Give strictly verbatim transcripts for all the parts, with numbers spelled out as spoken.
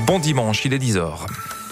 Bon dimanche, il est dix heures.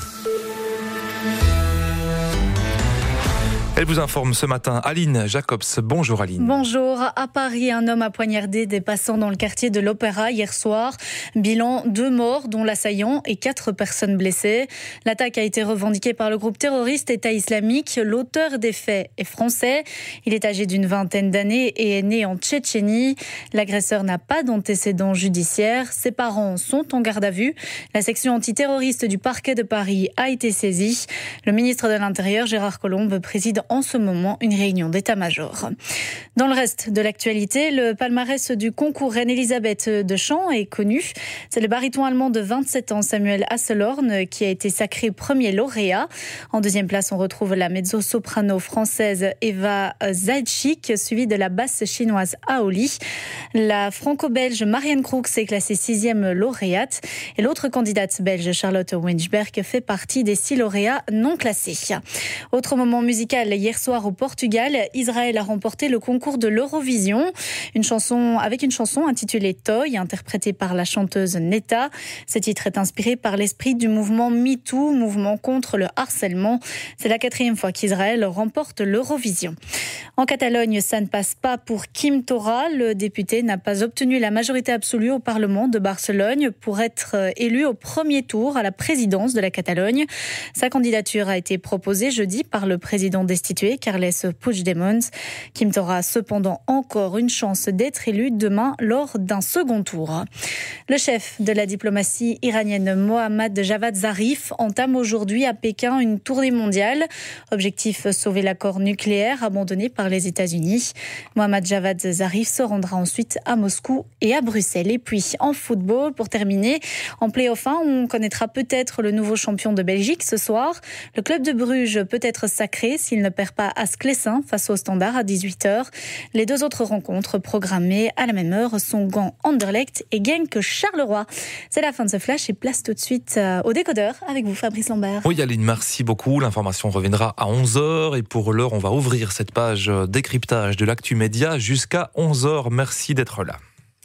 Elle vous informe ce matin, Aline Jacobs. Bonjour Aline. Bonjour. À Paris, un homme a poignardé des passants dans le quartier de l'Opéra hier soir. Bilan, deux morts, dont l'assaillant, et quatre personnes blessées. L'attaque a été revendiquée par le groupe terroriste État islamique. L'auteur des faits est français. Il est âgé d'une vingtaine d'années et est né en Tchétchénie. L'agresseur n'a pas d'antécédents judiciaires. Ses parents sont en garde à vue. La section antiterroriste du parquet de Paris a été saisie. Le ministre de l'Intérieur, Gérard Collomb, préside en ce moment une réunion d'état-major. Dans le reste de l'actualité, le palmarès du concours Reine-Elisabeth de chant est connu. C'est le baryton allemand de vingt-sept ans, Samuel Hasselhorn, qui a été sacré premier lauréat. En deuxième place, on retrouve la mezzo-soprano française Eva Zaitchik, suivie de la basse chinoise Aoli. La franco-belge Marianne Crook s'est classée sixième lauréate. Et l'autre candidate belge, Charlotte Winchberg, fait partie des six lauréats non classés. Autre moment musical, hier soir au Portugal, Israël a remporté le concours de l'Eurovision, une chanson avec une chanson intitulée Toy, interprétée par la chanteuse Netta. Ce titre est inspiré par l'esprit du mouvement MeToo, mouvement contre le harcèlement. C'est la quatrième fois qu'Israël remporte l'Eurovision. En Catalogne, ça ne passe pas pour Quim Torra. Le député n'a pas obtenu la majorité absolue au Parlement de Barcelone pour être élu au premier tour à la présidence de la Catalogne. Sa candidature a été proposée jeudi par le président destitué, Carles Puigdemont. Quim Torra a cependant encore une chance d'être élu demain lors d'un second tour. Le chef de la diplomatie iranienne, Mohammad Javad Zarif, entame aujourd'hui à Pékin une tournée mondiale. Objectif, sauver l'accord nucléaire abandonné par les États-Unis. Mohammad Javad Zarif se rendra ensuite à Moscou et à Bruxelles. Et puis en football, pour terminer, en play-off un, on connaîtra peut-être le nouveau champion de Belgique ce soir. Le club de Bruges peut être sacré s'il ne perd pas à Sclessin face au Standard à dix-huit heures. Les deux autres rencontres programmées à la même heure sont Gand Anderlecht et Genk Charleroi. C'est la fin de ce flash et place tout de suite au décodeur avec vous, Fabrice Lambert. Oui Aline, merci beaucoup. L'information reviendra à onze heures et pour l'heure, on va ouvrir cette page décryptage de l'actu média jusqu'à onze heures. Merci d'être là.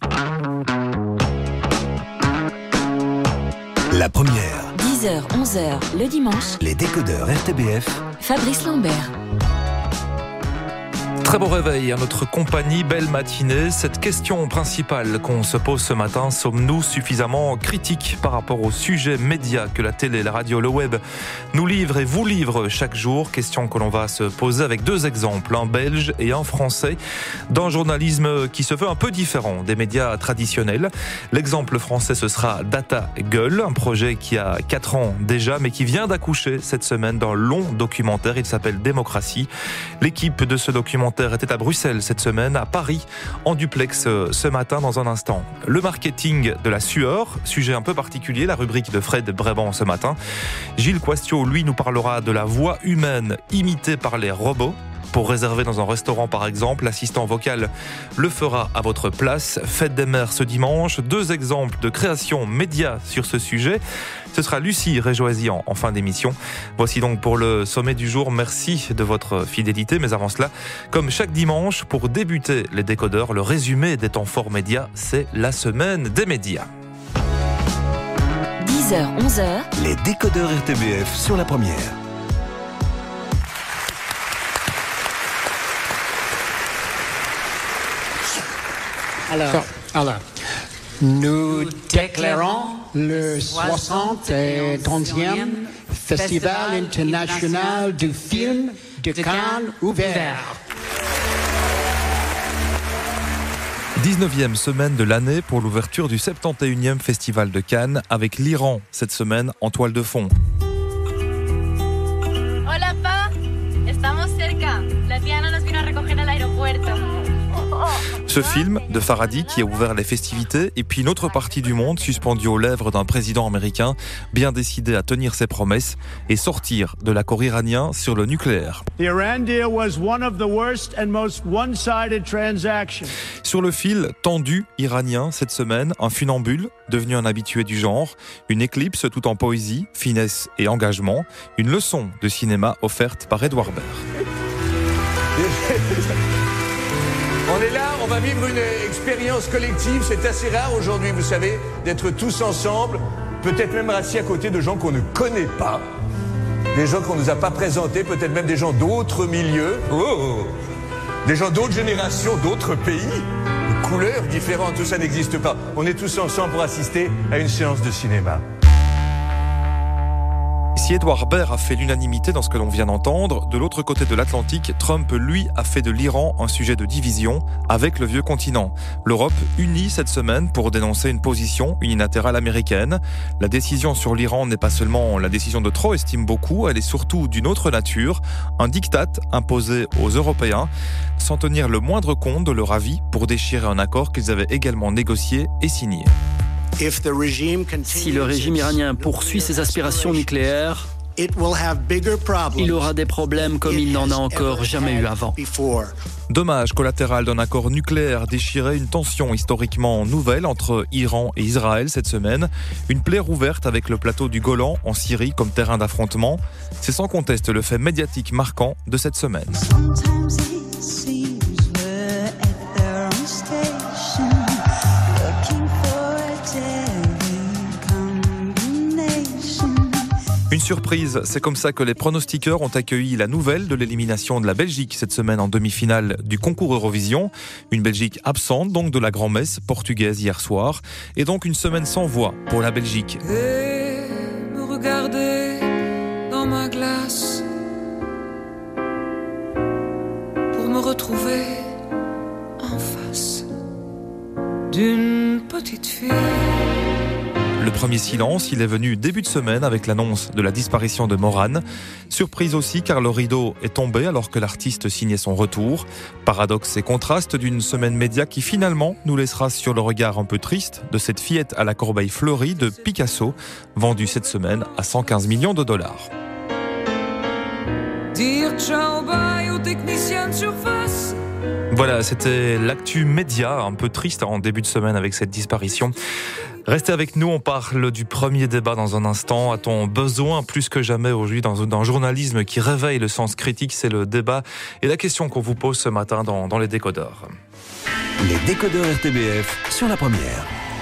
La première. dix heures, onze heures, le dimanche. Les décodeurs R T B F. Fabrice Lambert. Très beau réveil à notre compagnie, belle matinée. Cette question principale qu'on se pose ce matin, sommes-nous suffisamment critiques par rapport aux sujets médias que la télé, la radio, le web nous livrent et vous livrent chaque jour? Question que l'on va se poser avec deux exemples, un belge et un français, d'un journalisme qui se veut un peu différent des médias traditionnels. L'exemple français, ce sera Data Gueule, un projet qui a quatre ans déjà, mais qui vient d'accoucher cette semaine d'un long documentaire. Il s'appelle Démocratie. L'équipe de ce documentaire était à Bruxelles cette semaine, à Paris, en duplex ce matin dans un instant. Le marketing de la sueur, sujet un peu particulier, la rubrique de Fred Brabant ce matin. Gilles Quastio, lui, nous parlera de la voix humaine imitée par les robots. Pour réserver dans un restaurant par exemple, l'assistant vocal le fera à votre place. Fête des mères ce dimanche, deux exemples de création média sur ce sujet. Ce sera Lucie Réjoisian en fin d'émission. Voici donc pour le sommet du jour. Merci de votre fidélité. Mais avant cela, comme chaque dimanche, pour débuter les décodeurs, le résumé des temps forts médias, c'est la semaine des médias. dix heures, onze heures. Les décodeurs R T B F sur la première. Alors, alors, nous déclarons le soixante et onzième Festival international du film de Cannes ouvert. dix-neuvième semaine de l'année pour l'ouverture du soixante et unième Festival de Cannes avec l'Iran cette semaine en toile de fond. Hola, pa. Estamos cerca. La Diana nos vino a recoger al aeropuerto. Ce film de Farhadi qui a ouvert les festivités et puis une autre partie du monde suspendue aux lèvres d'un président américain bien décidé à tenir ses promesses et sortir de l'accord iranien sur le nucléaire. The Iran deal was one of the worst and most one-sided transactions. Sur le fil tendu iranien cette semaine, un funambule devenu un habitué du genre, une éclipse tout en poésie, finesse et engagement, une leçon de cinéma offerte par Edouard Baird. On est là, on va vivre une expérience collective. C'est assez rare aujourd'hui, vous savez, d'être tous ensemble peut-être même assis à côté de gens qu'on ne connaît pas, des gens qu'on ne nous a pas présentés, peut-être même des gens d'autres milieux, oh, des gens d'autres générations, d'autres pays, de couleurs différentes, tout ça n'existe pas. On est tous ensemble pour assister à une séance de cinéma. Si Edouard Baird a fait l'unanimité dans ce que l'on vient d'entendre, de l'autre côté de l'Atlantique, Trump, lui, a fait de l'Iran un sujet de division avec le vieux continent. L'Europe unie cette semaine pour dénoncer une position unilatérale américaine. La décision sur l'Iran n'est pas seulement la décision de trop, estime beaucoup, elle est surtout d'une autre nature, un diktat imposé aux Européens, sans tenir le moindre compte de leur avis pour déchirer un accord qu'ils avaient également négocié et signé. Si le régime iranien poursuit ses aspirations nucléaires, il aura des problèmes comme il n'en a encore jamais eu avant. Dommage collatéral d'un accord nucléaire déchirait une tension historiquement nouvelle entre Iran et Israël cette semaine. Une plaie rouverte avec le plateau du Golan en Syrie comme terrain d'affrontement. C'est sans conteste le fait médiatique marquant de cette semaine. Une surprise, c'est comme ça que les pronostiqueurs ont accueilli la nouvelle de l'élimination de la Belgique cette semaine en demi-finale du concours Eurovision. Une Belgique absente donc de la grand-messe portugaise hier soir. Et donc une semaine sans voix pour la Belgique. Et me regarder dans ma glace pour me retrouver en face d'une petite fille. Le premier silence, il est venu début de semaine avec l'annonce de la disparition de Morane. Surprise aussi car le rideau est tombé alors que l'artiste signait son retour. Paradoxe et contraste d'une semaine média qui finalement nous laissera sur le regard un peu triste de cette fillette à la corbeille fleurie de Picasso, vendue cette semaine à cent quinze millions de dollars. Dire ciao bye aux techniciens de surface. Voilà, c'était l'actu média, un peu triste en début de semaine avec cette disparition. Restez avec nous, on parle du premier débat dans un instant. A-t-on besoin plus que jamais aujourd'hui d'un journalisme qui réveille le sens critique? C'est le débat et la question qu'on vous pose ce matin dans, dans les décodeurs. Les décodeurs R T B F sur la première.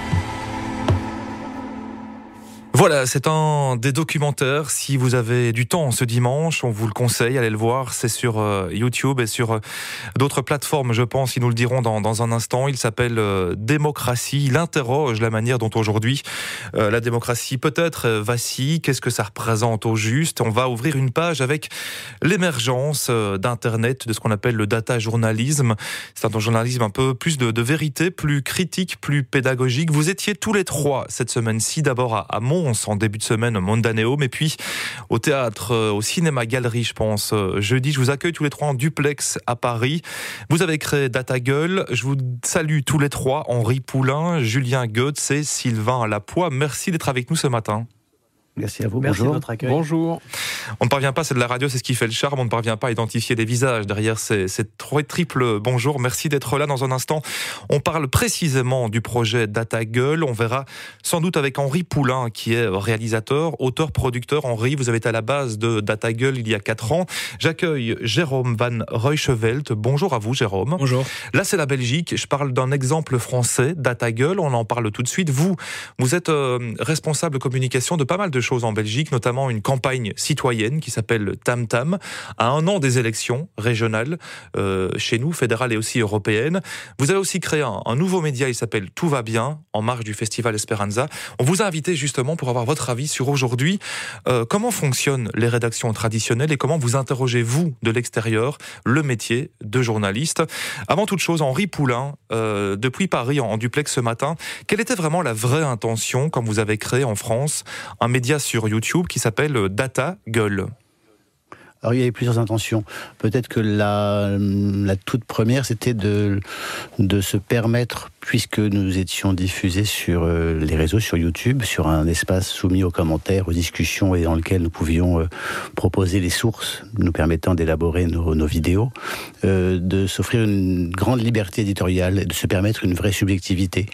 Voilà, c'est un des documentaires. Si vous avez du temps ce dimanche, on vous le conseille, allez le voir. C'est sur euh, YouTube et sur euh, d'autres plateformes, je pense. Ils nous le diront dans, dans un instant. Il s'appelle euh, Démocratie. Il interroge la manière dont aujourd'hui euh, la démocratie peut-être euh, vacille. Qu'est-ce que ça représente au juste? On va ouvrir une page avec l'émergence euh, d'Internet, de ce qu'on appelle le data journalisme. C'est un journalisme un peu plus de, de vérité, plus critique, plus pédagogique. Vous étiez tous les trois cette semaine-ci, d'abord à, à Mons, en début de semaine au Mondaneum, et puis au théâtre, au cinéma Galerie, je pense, jeudi. Je vous accueille tous les trois en duplex à Paris. Vous avez créé Data Gueule. Je vous salue tous les trois, Henri Poulain, Julien Goetz et Sylvain Lapoix. Merci d'être avec nous ce matin. Merci à vous. Merci Bonjour. de votre accueil. Bonjour. On ne parvient pas, c'est de la radio, c'est ce qui fait le charme. On ne parvient pas à identifier des visages derrière ces, ces trois triples bonjour. Merci d'être là. Dans un instant, on parle précisément du projet Data Gueule. On verra sans doute avec Henri Poulain, qui est réalisateur, auteur, producteur. Henri, vous avez été à la base de Data Gueule il y a quatre ans. J'accueille Jérôme Van Ruyschevelt. Bonjour à vous, Jérôme. Bonjour. Là, c'est la Belgique. Je parle d'un exemple français, Data Gueule. On en parle tout de suite. Vous, vous êtes euh, responsable de communication de pas mal de choses en Belgique, notamment une campagne citoyenne qui s'appelle Tam Tam, à un an des élections régionales, euh, chez nous, fédérales et aussi européennes. Vous avez aussi créé un, un nouveau média, il s'appelle Tout va bien, en marge du festival Esperanza. On vous a invité justement pour avoir votre avis sur aujourd'hui, euh, comment fonctionnent les rédactions traditionnelles et comment vous interrogez, vous, de l'extérieur, le métier de journaliste. Avant toute chose, Henri Poulain, euh, depuis Paris en, en duplex ce matin, quelle était vraiment la vraie intention quand vous avez créé en France un média sur YouTube qui s'appelle Data Gueule? Alors il y avait plusieurs intentions. Peut-être que la, la toute première, c'était de, de se permettre, puisque nous étions diffusés sur les réseaux, sur YouTube, sur un espace soumis aux commentaires, aux discussions et dans lequel nous pouvions proposer les sources nous permettant d'élaborer nos, nos vidéos, euh, de s'offrir une grande liberté éditoriale et de se permettre une vraie subjectivité.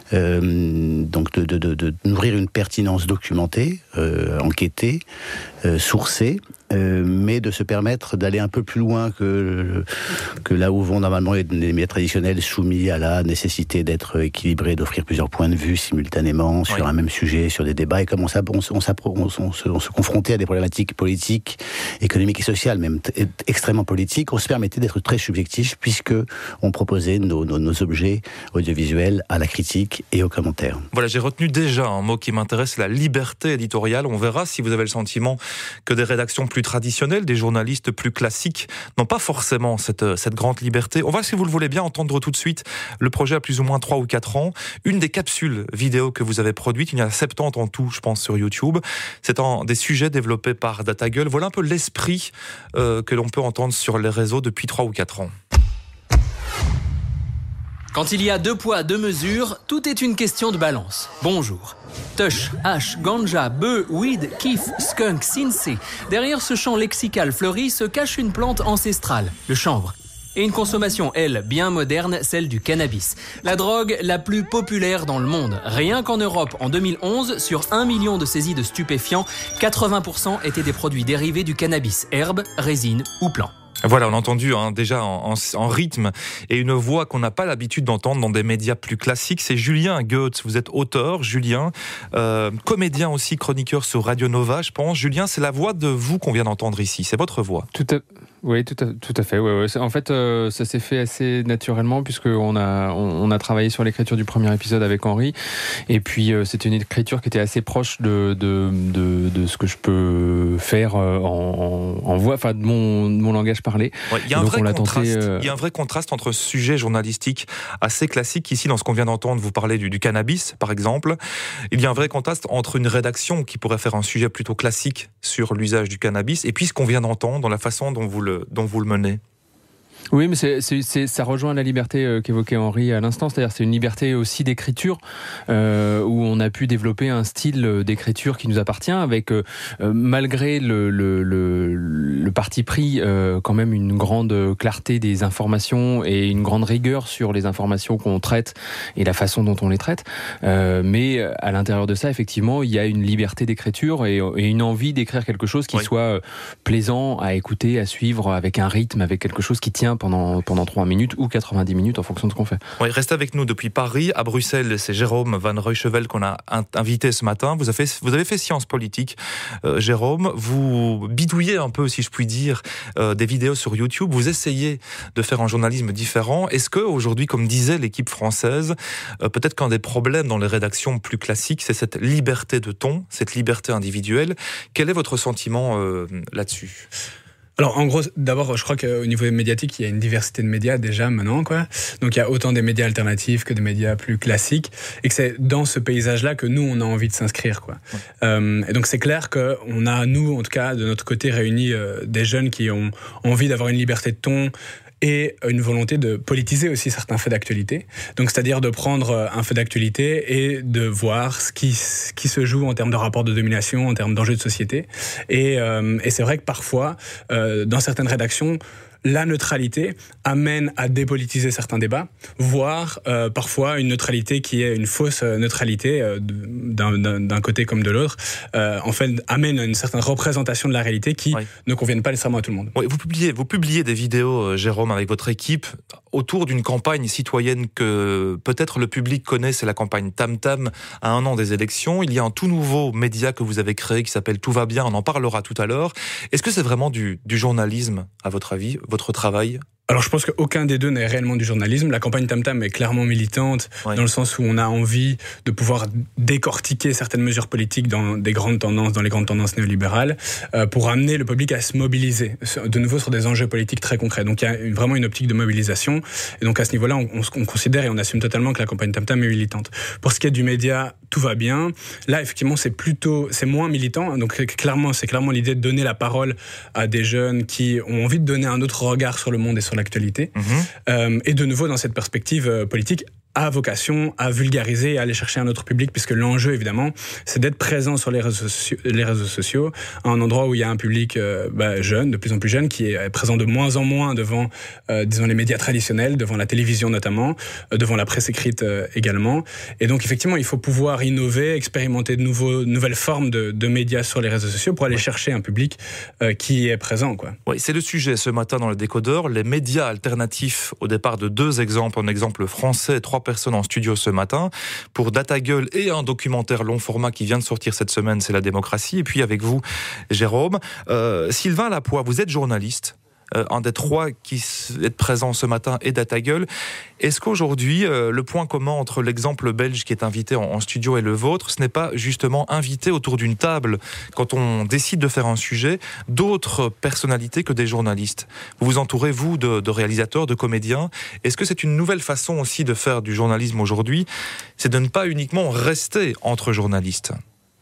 Euh, donc de, de, de, de nourrir une pertinence documentée, euh, enquêtée, euh, sourcée, euh, mais de se permettre d'aller un peu plus loin que, que là où vont normalement les, les médias traditionnels soumis à la nécessité d'être équilibrés, d'offrir plusieurs points de vue simultanément sur oui. un même sujet, sur des débats, et comme on, on, on, on, on, se, on se confrontait à des problématiques politiques, économiques et sociales, même t- extrêmement politiques, on se permettait d'être très subjectif puisque on proposait nos, nos, nos objets audiovisuels à la critique et aux commentaires. Voilà, j'ai retenu déjà un mot qui m'intéresse, la liberté éditoriale. On verra si vous avez le sentiment que des rédactions plus traditionnelles, des journalistes plus classiques n'ont pas forcément cette, cette grande liberté. On va, si vous le voulez bien, entendre tout de suite le projet a plus ou moins trois ou quatre ans. Une des capsules vidéo que vous avez produites, il y en a soixante-dix en tout, je pense, sur YouTube. C'est un des sujets développés par DataGull. Voilà un peu l'esprit euh, que l'on peut entendre sur les réseaux depuis trois ou quatre ans. Quand il y a deux poids, deux mesures, tout est une question de balance. Bonjour. Tush, hash, ganja, bœuf, weed, kiff, skunk, sinsé. Derrière ce champ lexical fleuri se cache une plante ancestrale, le chanvre. Et une consommation, elle, bien moderne, celle du cannabis. La drogue la plus populaire dans le monde. Rien qu'en Europe, en deux mille onze, sur un million de saisies de stupéfiants, quatre-vingts pour cent étaient des produits dérivés du cannabis, herbes, résines ou plants. Voilà, on a entendu hein, déjà en, en, en rythme et une voix qu'on n'a pas l'habitude d'entendre dans des médias plus classiques. C'est Julien Goetz, vous êtes auteur, Julien, euh, comédien aussi, chroniqueur sur Radio Nova, je pense. Julien, c'est la voix de vous qu'on vient d'entendre ici, c'est votre voix. Tout à... Oui, tout à, tout à fait. Ouais, ouais. En fait, euh, ça s'est fait assez naturellement puisqu'on a, on, on a travaillé sur l'écriture du premier épisode avec Henri. Et puis, euh, c'était une écriture qui était assez proche de, de, de, de ce que je peux faire euh, en, en voix, enfin, de mon, de mon langage parlé. Ouais, il y a un vrai contraste. Tenté, euh... Il y a un vrai contraste entre ce sujet journalistique assez classique. Ici, dans ce qu'on vient d'entendre, vous parlez du, du cannabis, par exemple. Il y a un vrai contraste entre une rédaction qui pourrait faire un sujet plutôt classique sur l'usage du cannabis et puis ce qu'on vient d'entendre dans la façon dont vous le dont vous le menez. Oui, mais c'est, c'est, c'est, ça rejoint la liberté euh, qu'évoquait Henri à l'instant, c'est-à-dire c'est une liberté aussi d'écriture euh, où on a pu développer un style d'écriture qui nous appartient avec, euh, malgré le, le, le, le parti pris, euh, quand même une grande clarté des informations et une grande rigueur sur les informations qu'on traite et la façon dont on les traite. Euh, mais à l'intérieur de ça, effectivement, il y a une liberté d'écriture et, et une envie d'écrire quelque chose qui oui. soit plaisant à écouter, à suivre, avec un rythme, avec quelque chose qui tient pendant, pendant trois minutes ou quatre-vingt-dix minutes en fonction de ce qu'on fait. Oui, restez avec nous depuis Paris. À Bruxelles, c'est Jérôme Van Ruychevel qu'on a invité ce matin. Vous avez fait, vous avez fait sciences politiques, euh, Jérôme. Vous bidouillez un peu, si je puis dire, euh, des vidéos sur YouTube. Vous essayez de faire un journalisme différent. Est-ce qu'aujourd'hui, comme disait l'équipe française, euh, peut-être qu'un des problèmes dans les rédactions plus classiques, c'est cette liberté de ton, cette liberté individuelle. Quel est votre sentiment euh, là-dessus ? Alors en gros, d'abord, je crois qu'au niveau médiatique, il y a une diversité de médias déjà maintenant, quoi. Donc il y a autant des médias alternatifs que des médias plus classiques, et que c'est dans ce paysage-là que nous, on a envie de s'inscrire, quoi. Ouais. Euh, et donc c'est clair qu'on a, nous, en tout cas, de notre côté, réuni euh, des jeunes qui ont envie d'avoir une liberté de ton, et une volonté de politiser aussi certains faits d'actualité. Donc, c'est-à-dire de prendre un fait d'actualité et de voir ce qui, ce qui se joue en termes de rapports de domination, en termes d'enjeux de société. Et, euh, et c'est vrai que parfois, euh, dans certaines rédactions, la neutralité amène à dépolitiser certains débats, voire euh, parfois une neutralité qui est une fausse neutralité euh, d'un, d'un, d'un côté comme de l'autre, euh, en fait amène à une certaine représentation de la réalité qui oui. ne convienne pas nécessairement à tout le monde. Oui, vous publiez, vous publiez des vidéos, euh, Jérôme, avec votre équipe, autour d'une campagne citoyenne que peut-être le public connaît, c'est la campagne Tam Tam, à un an des élections. Il y a un tout nouveau média que vous avez créé qui s'appelle Tout va bien, on en parlera tout à l'heure. Est-ce que c'est vraiment du, du journalisme, à votre avis, votre travail ? Alors je pense qu'aucun des deux n'est réellement du journalisme. La campagne Tam Tam est clairement militante, ouais. dans le sens où on a envie de pouvoir décortiquer certaines mesures politiques dans des grandes tendances, dans les grandes tendances néolibérales, euh, pour amener le public à se mobiliser, de nouveau sur des enjeux politiques très concrets. Donc il y a une, vraiment une optique de mobilisation. Et donc à ce niveau-là, on, on, on considère et on assume totalement que la campagne Tam Tam est militante. Pour ce qui est du média, Tout va bien. Là, effectivement, c'est plutôt, c'est moins militant. Donc clairement, c'est clairement l'idée de donner la parole à des jeunes qui ont envie de donner un autre regard sur le monde et sur l'actualité. Mmh. Euh, et de nouveau, dans cette perspective euh, politique, a vocation à vulgariser et à aller chercher un autre public, puisque l'enjeu, évidemment, c'est d'être présent sur les réseaux sociaux, les réseaux sociaux à un endroit où il y a un public euh, bah, jeune, de plus en plus jeune, qui est présent de moins en moins devant, euh, disons, les médias traditionnels, devant la télévision notamment, euh, devant la presse écrite euh, également. Et donc, effectivement, il faut pouvoir innover, expérimenter de nouveaux, nouvelles formes de, de médias sur les réseaux sociaux pour aller oui. chercher un public euh, qui est présent, quoi. Oui, c'est le sujet ce matin dans le Décodeur, les médias alternatifs, au départ de deux exemples, un exemple français, trois personnes en studio ce matin pour DataGueule et un documentaire long format qui vient de sortir cette semaine, c'est La démocratie. Et puis avec vous, Jérôme. Euh, Sylvain Lapoix, vous êtes journaliste. Euh, un des trois qui est présent ce matin est DataGueule. Est-ce qu'aujourd'hui, euh, le point commun entre l'exemple belge qui est invité en, en studio et le vôtre, ce n'est pas justement inviter autour d'une table, quand on décide de faire un sujet, d'autres personnalités que des journalistes? Vous vous entourez, vous, de, de réalisateurs, de comédiens. Est-ce que c'est une nouvelle façon aussi de faire du journalisme aujourd'hui? C'est de ne pas uniquement rester entre journalistes.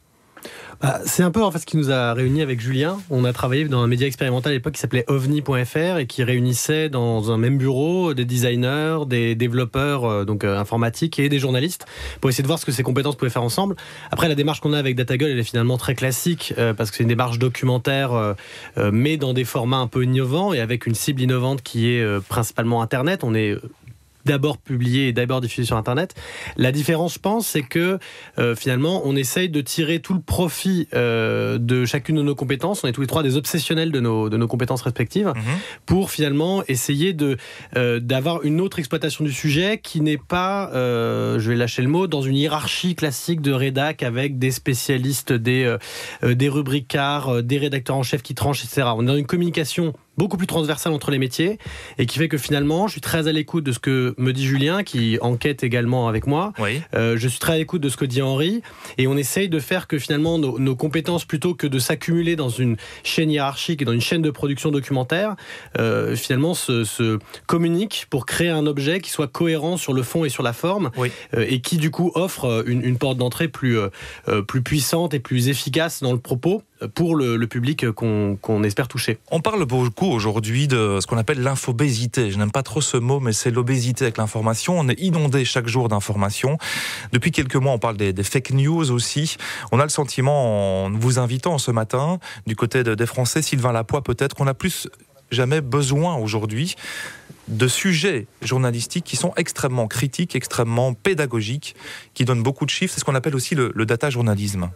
Bah, c'est un peu en fait ce qui nous a réunis avec Julien. On a travaillé dans un média expérimental à l'époque qui s'appelait ovni point f r et qui réunissait dans un même bureau des designers, des développeurs euh, donc euh, informatiques et des journalistes pour essayer de voir ce que ces compétences pouvaient faire ensemble. Après, la démarche qu'on a avec DataGueule, elle est finalement très classique euh, parce que c'est une démarche documentaire euh, euh, mais dans des formats un peu innovants et avec une cible innovante qui est euh, principalement Internet. On est d'abord publié et d'abord diffusé sur Internet. La différence, je pense, c'est que euh, finalement, on essaye de tirer tout le profit euh, de chacune de nos compétences. On est tous les trois des obsessionnels de nos, de nos compétences respectives mmh. pour finalement essayer de, euh, d'avoir une autre exploitation du sujet qui n'est pas, euh, je vais lâcher le mot, dans une hiérarchie classique de rédac avec des spécialistes, des, euh, des rubricards, euh, des rédacteurs en chef qui tranchent, et cetera. On est dans une communication beaucoup plus transversale entre les métiers et qui fait que finalement, je suis très à l'écoute de ce que me dit Julien, qui enquête également avec moi. Oui. Euh, je suis très à l'écoute de ce que dit Henri et on essaye de faire que finalement nos, nos compétences, plutôt que de s'accumuler dans une chaîne hiérarchique et dans une chaîne de production documentaire, euh, finalement se, se communiquent pour créer un objet qui soit cohérent sur le fond et sur la forme oui. euh, et qui du coup offre une, une porte d'entrée plus, euh, plus puissante et plus efficace dans le propos pour le, le public qu'on, qu'on espère toucher. On parle beaucoup aujourd'hui de ce qu'on appelle l'infobésité. Je n'aime pas trop ce mot, mais c'est l'obésité avec l'information. On est inondé chaque jour d'informations. Depuis quelques mois, on parle des, des fake news aussi. On a le sentiment, en vous invitant ce matin, du côté de, des Français, Sylvain Lapoix peut-être, qu'on a plus jamais besoin aujourd'hui de sujets journalistiques qui sont extrêmement critiques, extrêmement pédagogiques, qui donnent beaucoup de chiffres. C'est ce qu'on appelle aussi le, le data journalisme.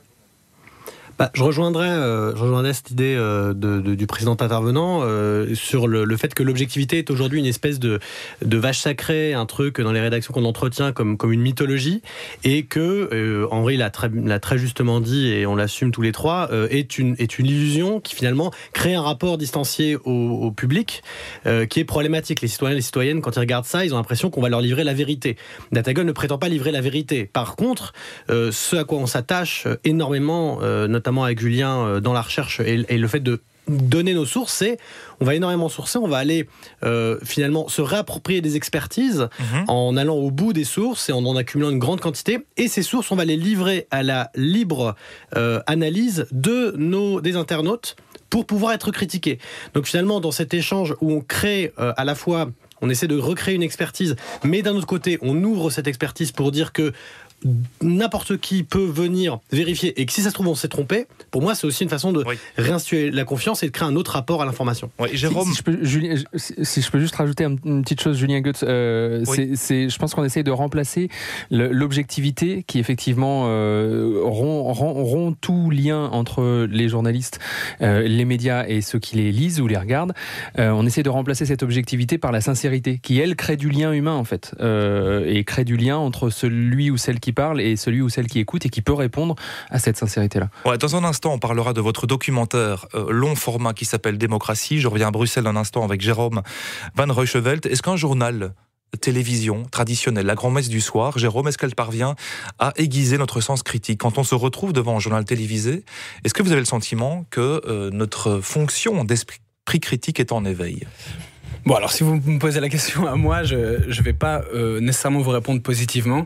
Bah, je rejoindrais, euh, je rejoindrais cette idée euh, de, de, du précédent intervenant euh, sur le, le fait que l'objectivité est aujourd'hui une espèce de, de vache sacrée, un truc dans les rédactions qu'on entretient comme, comme une mythologie, et que, euh, Henri l'a très, l'a très justement dit, et on l'assume tous les trois, euh, est, une, est une illusion qui finalement crée un rapport distancié au, au public euh, qui est problématique. Les citoyens et les citoyennes, quand ils regardent ça, ils ont l'impression qu'on va leur livrer la vérité. DataGueule ne prétend pas livrer la vérité. Par contre, euh, ce à quoi on s'attache énormément, euh, notamment avec Julien dans la recherche et, et le fait de donner nos sources, c'est on va énormément sourcer, on va aller euh, finalement se réapproprier des expertises mmh. en allant au bout des sources et en en accumulant une grande quantité, et ces sources on va les livrer à la libre euh, analyse de nos, des internautes pour pouvoir être critiqués. Donc finalement dans cet échange où on crée euh, à la fois, on essaie de recréer une expertise, mais d'un autre côté on ouvre cette expertise pour dire que n'importe qui peut venir vérifier et que si ça se trouve on s'est trompé, pour moi c'est aussi une façon de oui. réinstituer la confiance et de créer un autre rapport à l'information. Oui, Jérôme, si, si, je peux, Julien, si je peux juste rajouter une petite chose, Julien Goetz, euh, oui. c'est, c'est, je pense qu'on essaye de remplacer le, l'objectivité qui effectivement euh, rompt, rompt, rompt tout lien entre les journalistes, euh, les médias et ceux qui les lisent ou les regardent. Euh, on essaie de remplacer cette objectivité par la sincérité qui elle crée du lien humain en fait euh, et crée du lien entre celui ou celle qui parle et celui ou celle qui écoute et qui peut répondre à cette sincérité-là. Ouais, dans un instant, on parlera de votre documentaire euh, long format qui s'appelle Démocratie. Je reviens à Bruxelles un instant avec Jérôme Van Ruyschevelt. Est-ce qu'un journal télévision traditionnelle, la grand-messe du soir, Jérôme, est-ce qu'elle parvient à aiguiser notre sens critique? Quand on se retrouve devant un journal télévisé, est-ce que vous avez le sentiment que euh, notre fonction d'esprit critique est en éveil? Bon, alors si vous me posez la question à moi, je ne vais pas euh, nécessairement vous répondre positivement,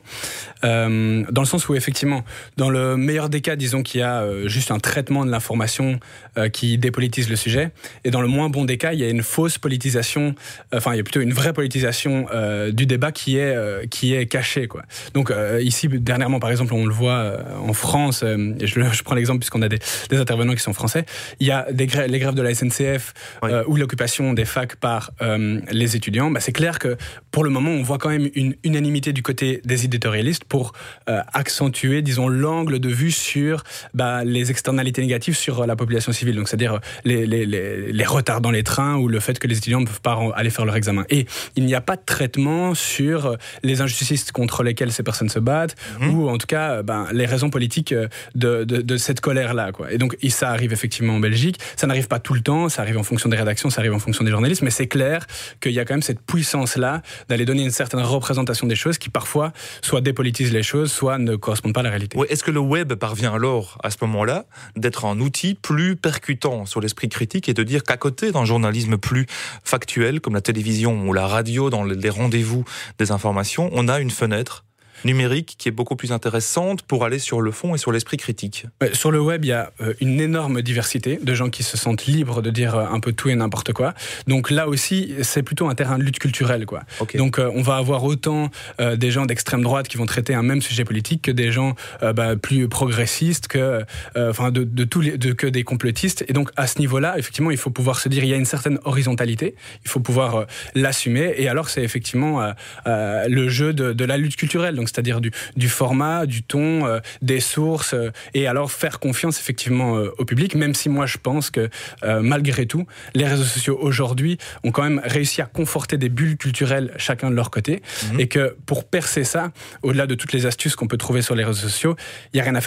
euh, dans le sens où effectivement, dans le meilleur des cas, disons qu'il y a euh, juste un traitement de l'information euh, qui dépolitise le sujet, et dans le moins bon des cas, il y a une fausse politisation, enfin euh, il y a plutôt une vraie politisation euh, du débat qui est, euh, qui est cachée, quoi. Donc euh, ici, dernièrement par exemple, on le voit euh, en France, euh, et je, je prends l'exemple puisqu'on a des, des intervenants qui sont français, il y a des grèves, les grèves de la S N C F oui. euh, ou l'occupation des facs par euh, les étudiants. Bah, c'est clair que pour le moment, on voit quand même une unanimité du côté des éditorialistes pour euh, accentuer, disons, l'angle de vue sur bah, les externalités négatives sur la population civile. Donc, c'est-à-dire les, les, les, les retards dans les trains ou le fait que les étudiants ne peuvent pas aller faire leur examen. Et il n'y a pas de traitement sur les injustices contre lesquelles ces personnes se battent mmh. ou en tout cas bah, les raisons politiques de, de, de cette colère-là, quoi. Et donc, ça arrive effectivement en Belgique. Ça n'arrive pas tout le temps. Ça arrive en fonction des rédactions, ça arrive en fonction des journalistes. Mais c'est clair qu'il y a quand même cette puissance-là d'aller donner une certaine représentation des choses qui parfois soit dépolitisent les choses, soit ne correspondent pas à la réalité. Oui, est-ce que le web parvient alors, à ce moment-là, d'être un outil plus percutant sur l'esprit critique et de dire qu'à côté d'un journalisme plus factuel, comme la télévision ou la radio dans les rendez-vous des informations, on a une fenêtre numérique qui est beaucoup plus intéressante pour aller sur le fond et sur l'esprit critique. Sur le web, il y a une énorme diversité de gens qui se sentent libres de dire un peu tout et n'importe quoi. Donc là aussi, c'est plutôt un terrain de lutte culturelle, quoi. Okay. Donc on va avoir autant euh, des gens d'extrême droite qui vont traiter un même sujet politique que des gens euh, bah, plus progressistes, que, euh, enfin, de, de tous les, de, que des complotistes. Et donc à ce niveau-là, effectivement, il faut pouvoir se dire il y a une certaine horizontalité, il faut pouvoir euh, l'assumer. Et alors c'est effectivement euh, euh, le jeu de, de la lutte culturelle. Donc c'est-à-dire du, du format, du ton, euh, des sources, euh, et alors faire confiance effectivement euh, au public, même si moi je pense que euh, malgré tout, les réseaux sociaux aujourd'hui ont quand même réussi à conforter des bulles culturelles chacun de leur côté, mmh. et que pour percer ça, au-delà de toutes les astuces qu'on peut trouver sur les réseaux sociaux, il n'y a rien à faire.